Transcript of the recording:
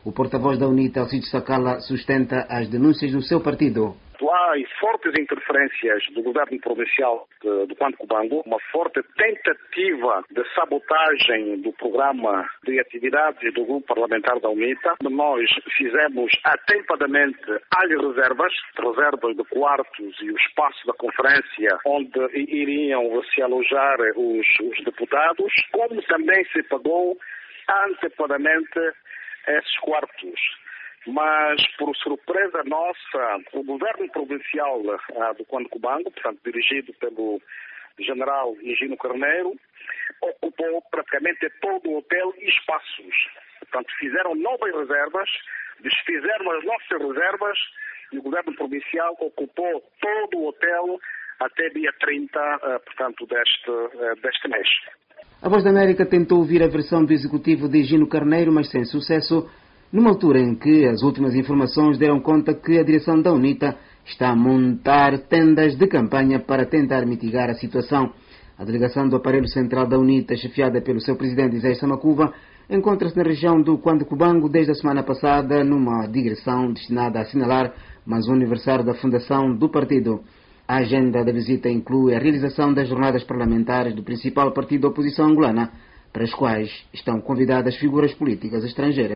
O porta-voz da UNITA, Alcides Sakala, sustenta as denúncias do seu partido. Há fortes interferências do governo provincial do Quando Cubango, uma forte tentativa de sabotagem do programa de atividades do grupo parlamentar da UNITA. Nós fizemos atempadamente as reservas de quartos e o espaço da conferência onde iriam se alojar os deputados, como também se pagou antepadamente esses quartos. Mas, por surpresa nossa, o governo provincial do Quando Cubango, portanto, dirigido pelo general Higino Carneiro, ocupou praticamente todo o hotel e espaços. Portanto, fizeram novas reservas, desfizeram as nossas reservas e o governo provincial ocupou todo o hotel até dia 30, portanto, deste mês. A Voz da América tentou ouvir a versão do executivo de Higino Carneiro, mas sem sucesso, numa altura em que as últimas informações deram conta que a direção da UNITA está a montar tendas de campanha para tentar mitigar a situação. A delegação do aparelho central da UNITA, chefiada pelo seu presidente Isaías Samakuva, encontra-se na região do Quando Cubango desde a semana passada numa digressão destinada a assinalar mais um aniversário da fundação do partido. A agenda da visita inclui a realização das jornadas parlamentares do principal partido da oposição angolana, para as quais estão convidadas figuras políticas estrangeiras.